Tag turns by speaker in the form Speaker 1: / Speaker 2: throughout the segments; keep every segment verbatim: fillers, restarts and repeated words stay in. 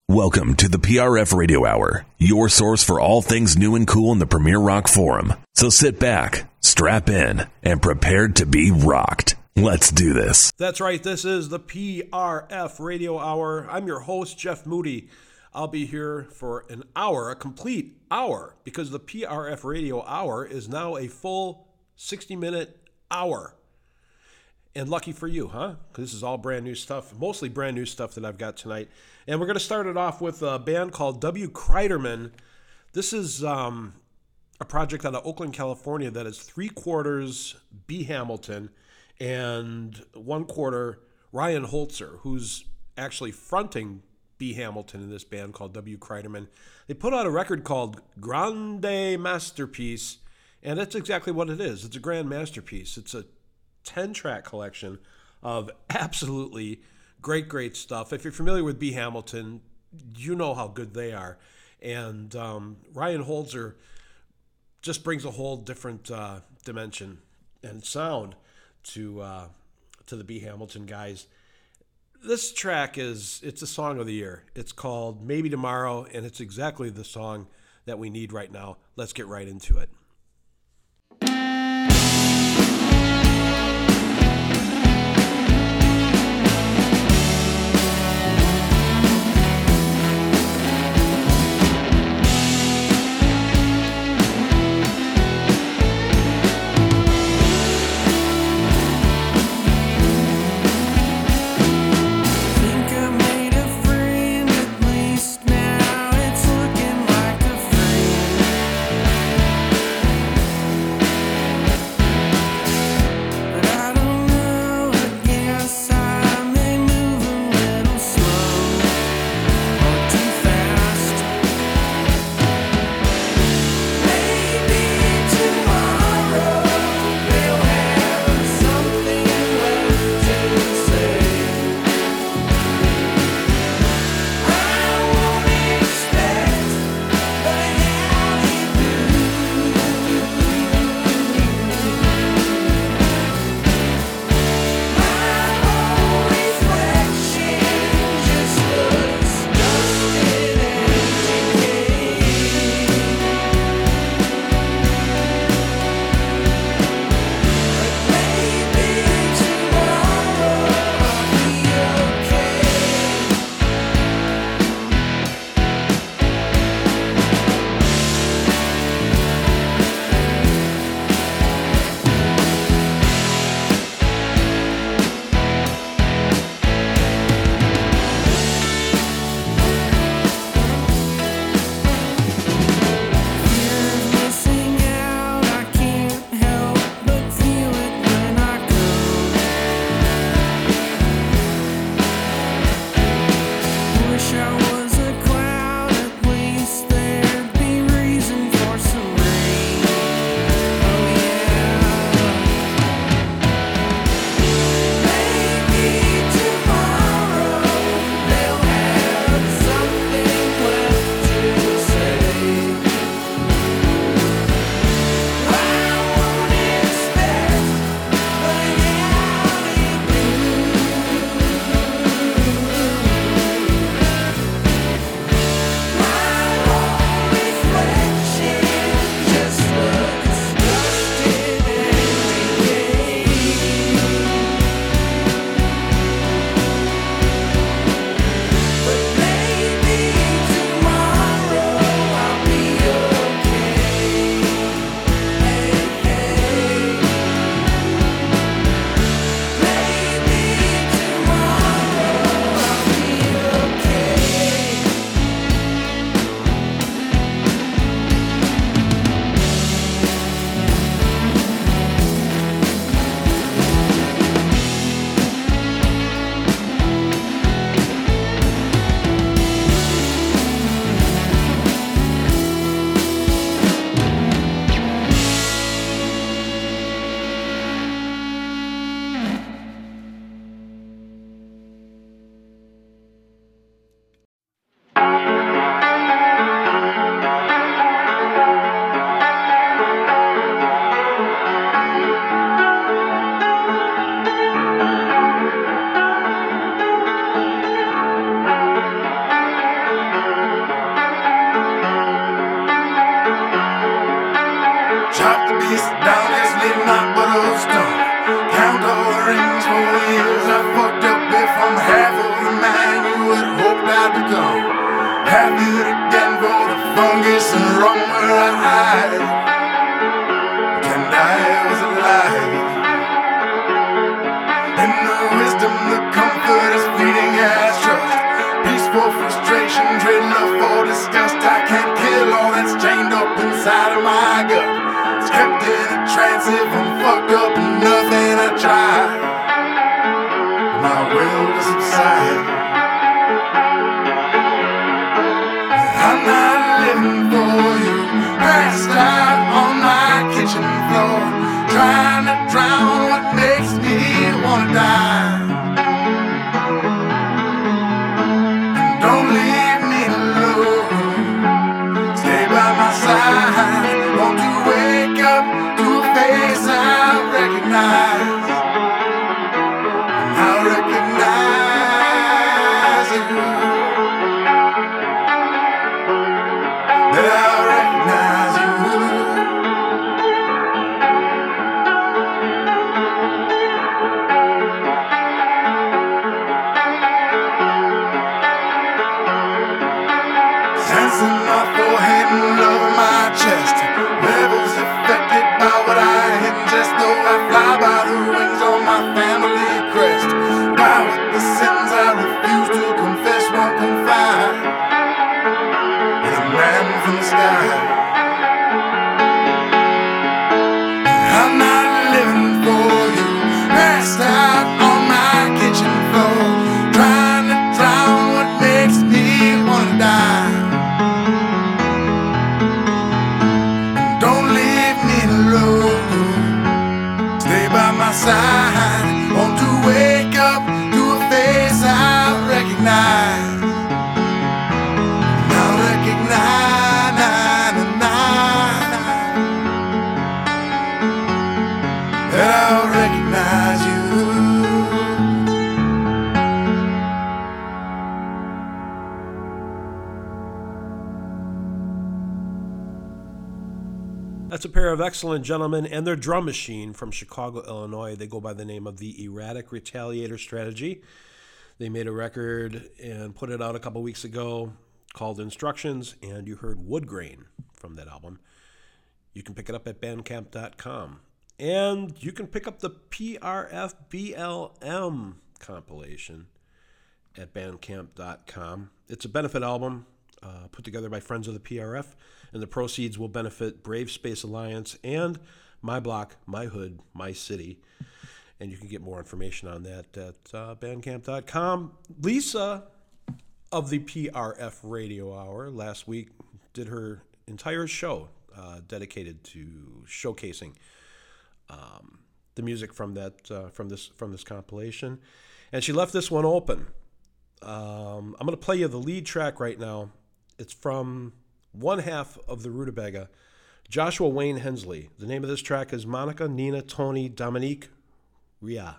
Speaker 1: Welcome to the P R F Radio Hour, your source for all things new and cool in the Premier Rock Forum. So sit back, strap in, and prepare to be rocked. Let's do this.
Speaker 2: That's right. This is the P R F Radio Hour. I'm your host, Jeff Moody. I'll be here for an hour, a complete hour, because the P R F Radio Hour is now a full sixty-minute hour. And lucky for you, huh? Because this is all brand new stuff, mostly brand new stuff that I've got tonight. And we're going to start it off with a band called W. Kreiderman. This is um, a project out of Oakland, California that is three quarters B. Hamilton and one quarter Ryan Holzer, who's actually fronting B. Hamilton in this band called W. Kreiderman. They put out a record called Grande Masterpiece, and that's exactly what it is. It's a grand masterpiece. It's a ten-track collection of absolutely great, great stuff. If you're familiar with B. Hamilton, you know how good they are. And um, Ryan Holzer just brings a whole different uh, dimension and sound to uh, to the B. Hamilton guys. This track is, it's a song of the year. It's called Maybe Tomorrow, and it's exactly the song that we need right now. Let's get right into it.
Speaker 3: Now it's looking like a free kiss down this midnight bottle stone. Count all the rings for the years I fucked up. If I'm half of the man you had hoped I'd become, have it again for the fungus and rum where I hide. Pretend I was alive. In the wisdom, the comfort is fleeting as trust. Peaceful frustration, trade love for disgust. I can't kill all that's chained up inside of my gut. It's kept in a trance if I'm fucked up and nothing I try. My will to subside. I'm not living for you. Passed out on my kitchen floor, trying to drown what makes me wanna die. And don't leave me alone. Stay by my side. Want to wake up to a face I recognize. I recognize you. That I recognize you. Sensing my forehead and over my chest. Levels affected by what I ingest. Though I fly by the wings on my family crest. Die with the sins I refuse to confess, won't confide in a man from the sky. I'm not living for you. Passed out on my kitchen floor, trying to drown what makes me wanna die. Don't leave me alone. Stay by my side. Want to wake up to a face I recognize. I recognize, nah, nah, nah, that I recognize you.
Speaker 2: That's a pair of excellent gentlemen and their drum machine from Chicago, Illinois. They go by the name of the Erratic Retaliator Strategy. They made a record and put it out a couple weeks ago called Instructions, and you heard Woodgrain from that album. You can pick it up at bandcamp dot com. And you can pick up the P R F B L M compilation at bandcamp dot com. It's a benefit album uh, put together by Friends of the P R F, and the proceeds will benefit Brave Space Alliance and My Block, My Hood, My City. And you can get more information on that at uh, bandcamp dot com. Lisa of the P R F Radio Hour last week did her entire show uh, dedicated to showcasing um, the music from that uh, from this from this compilation, and she left this one open. Um, I'm going to play you the lead track right now. It's from one half of the Rutabaga, Joshua Wayne Hensley. The name of this track is Monica, Nina, Tony, Dominique, Ria.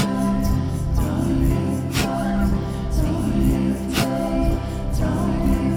Speaker 4: Time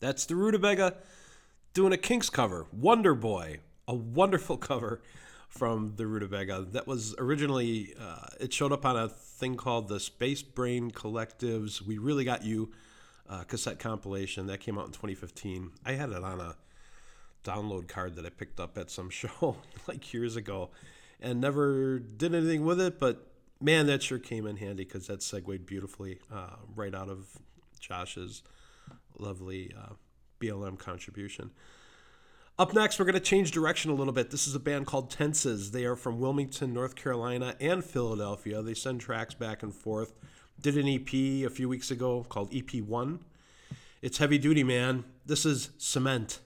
Speaker 2: That's the Rutabaga doing a Kinks cover, Wonder Boy, a wonderful cover from the Rutabaga. That was originally, uh, it showed up on a thing called the Space Brain Collective's We Really Got You uh, cassette compilation. That came out in twenty fifteen. I had it on a download card that I picked up at some show like years ago and never did anything with it, but man, that sure came in handy because that segued beautifully uh, right out of Josh's lovely uh, B L M contribution. Up next, we're going to change direction a little bit. This is a band called Tenses. They are from Wilmington, North Carolina, and Philadelphia. They send tracks back and forth. Did an E P a few weeks ago called E P one. It's heavy duty, man. This is Cement.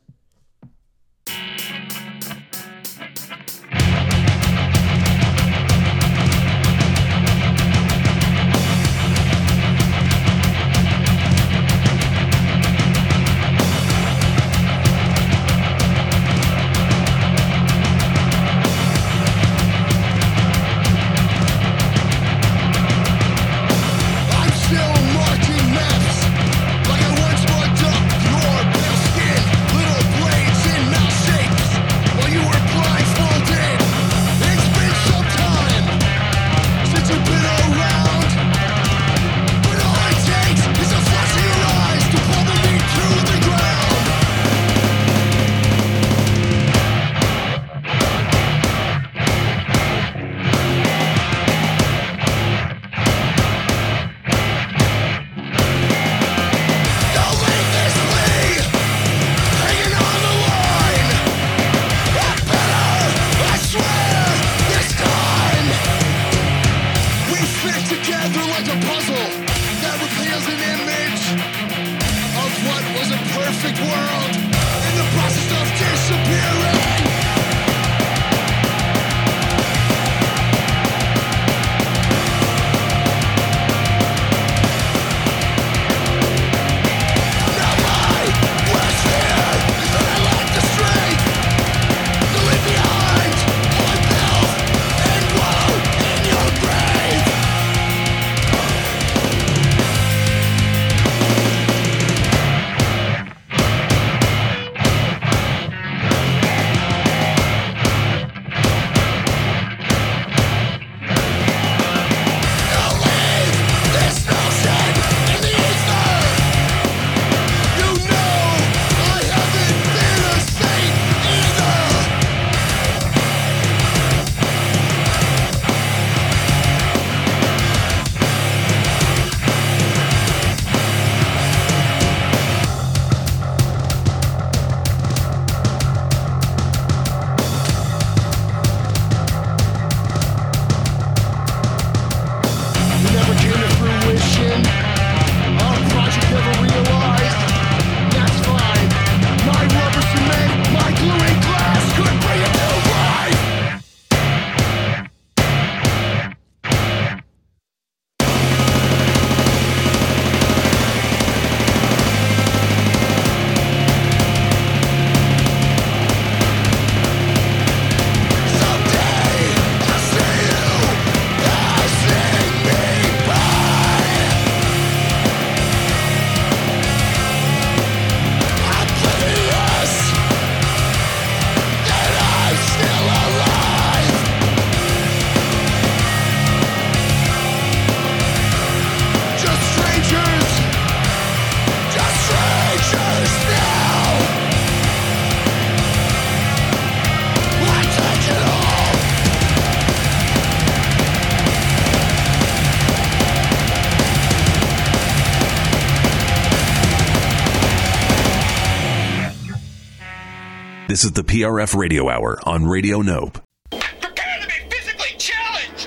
Speaker 1: This is the P R F Radio Hour on Radio Nope.
Speaker 4: Prepare to be physically challenged!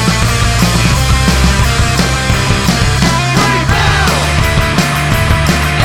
Speaker 5: Rebel!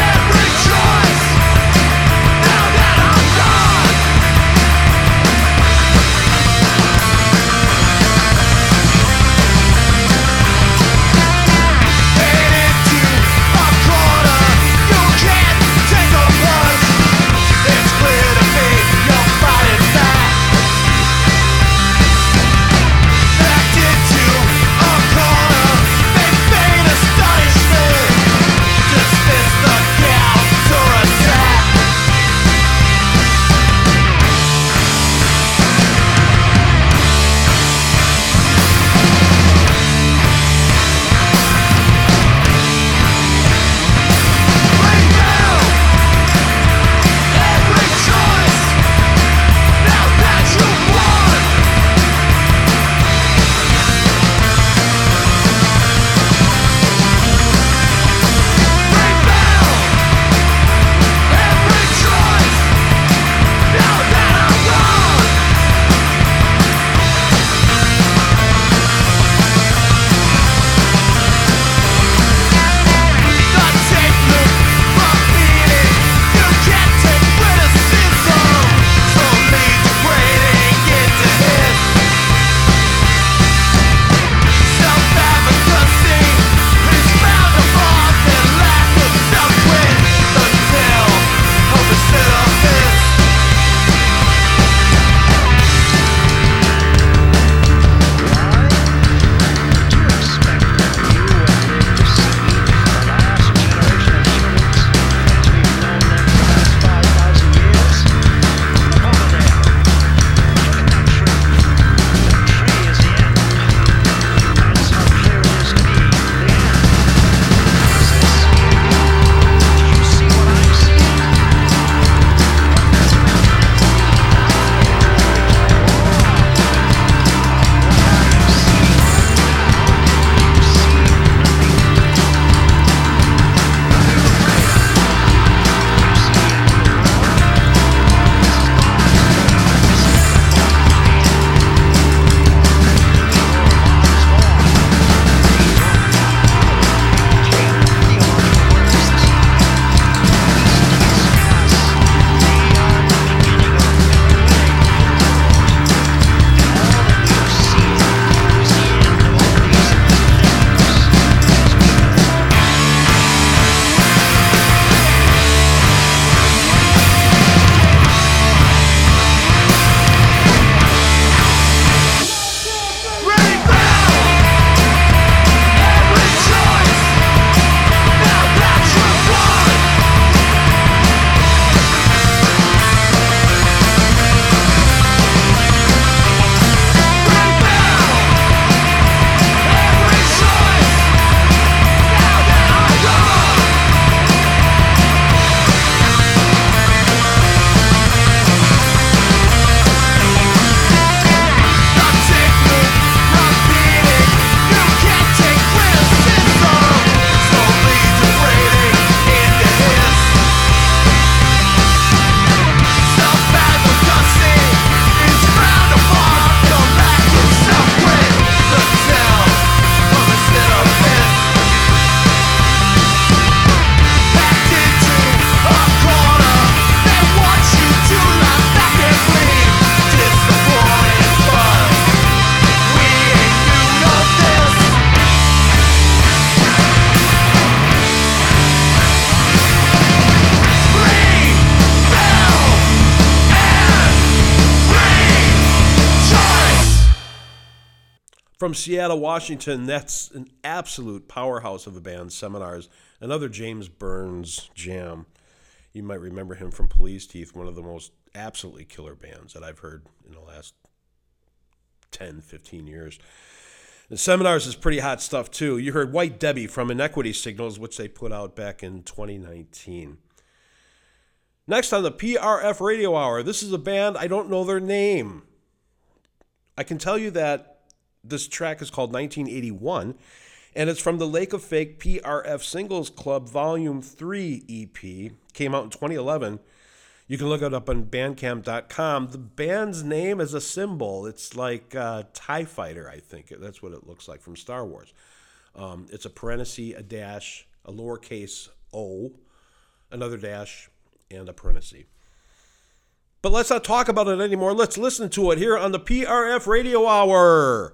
Speaker 2: From Seattle, Washington, that's an absolute powerhouse of a band, Seminars, another James Burns jam. You might remember him from Police Teeth, one of the most absolutely killer bands that I've heard in the last ten, fifteen years. And Seminars is pretty hot stuff, too. You heard White Debbie from Inequity Signals, which they put out back in twenty nineteen. Next on the P R F Radio Hour, this is a band, I don't know their name. I can tell you that this track is called nineteen eighty-one, and it's from the Lake of Fake P R F Singles Club Volume three E P. Came out in twenty eleven. You can look it up on bandcamp dot com. The band's name is a symbol. It's like uh, TIE Fighter, I think. That's what it looks like from Star Wars. Um, it's a parenthesis, a dash, a lowercase o, another dash, and a parenthesis. But let's not talk about it anymore. Let's listen to it here on the P R F Radio Hour.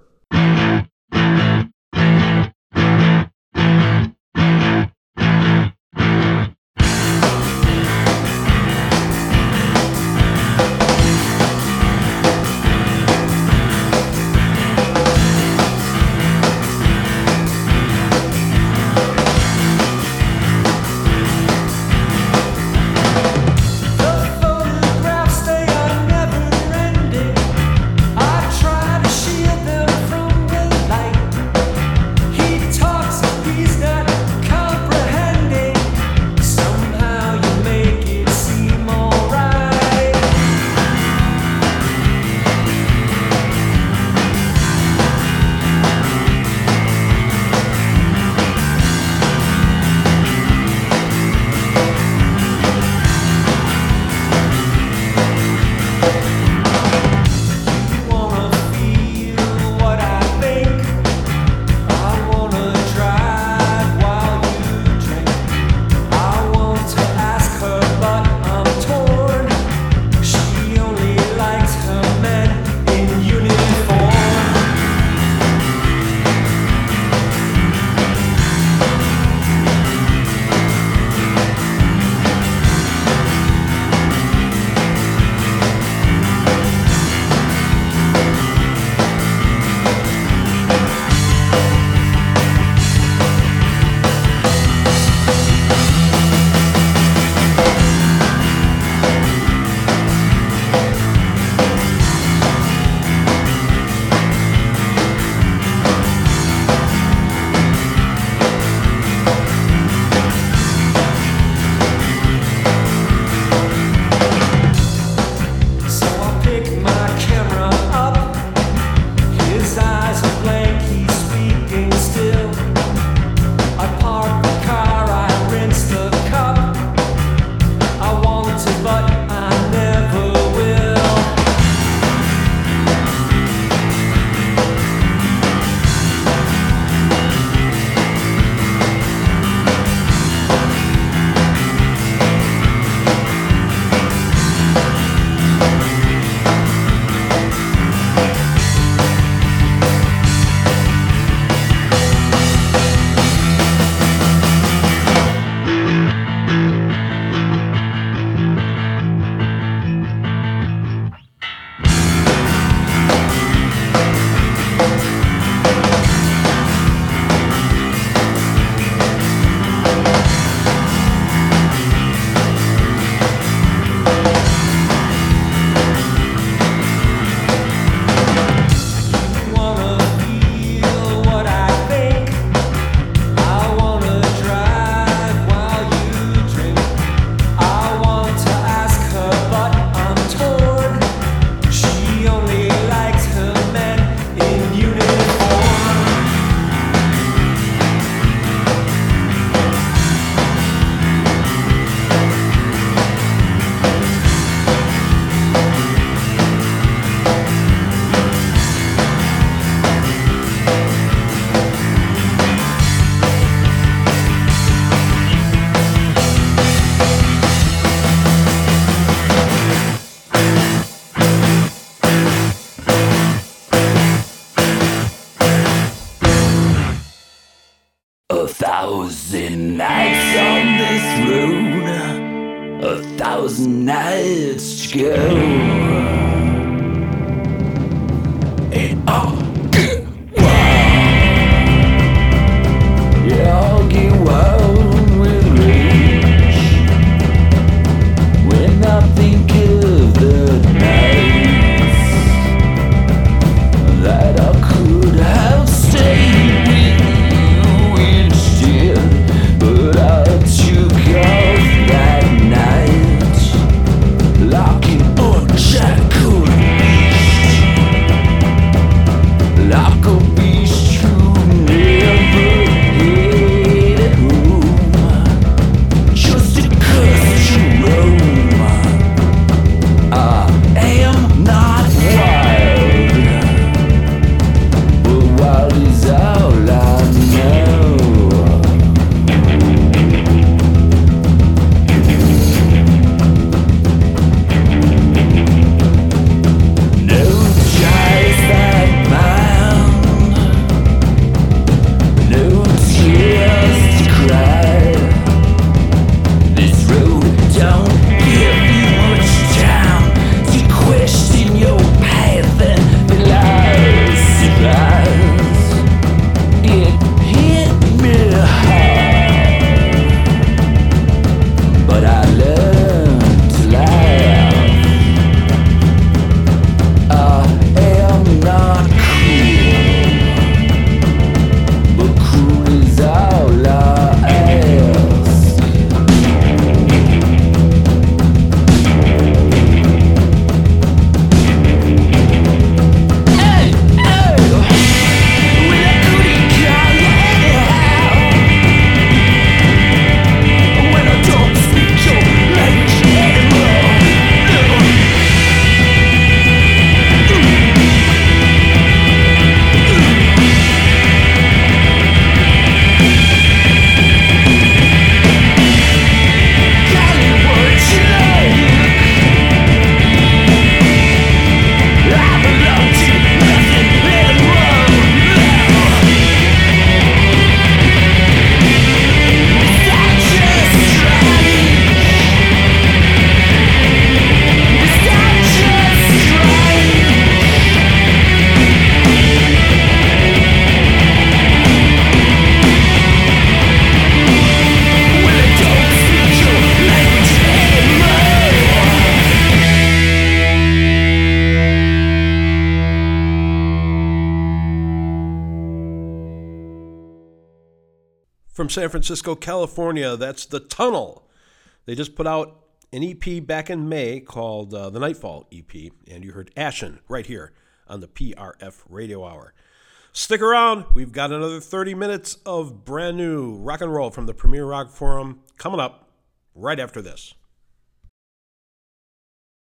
Speaker 5: thousand nights on this road, a thousand nights to go. And all good.
Speaker 2: from San Francisco, California. That's The Tunnel. They just put out an E P back in May called uh, the Nightfall E P, and you heard Ashen right here on the P R F Radio Hour. Stick around. We've got another thirty minutes of brand new rock and roll from the Premier Rock Forum coming up right after this.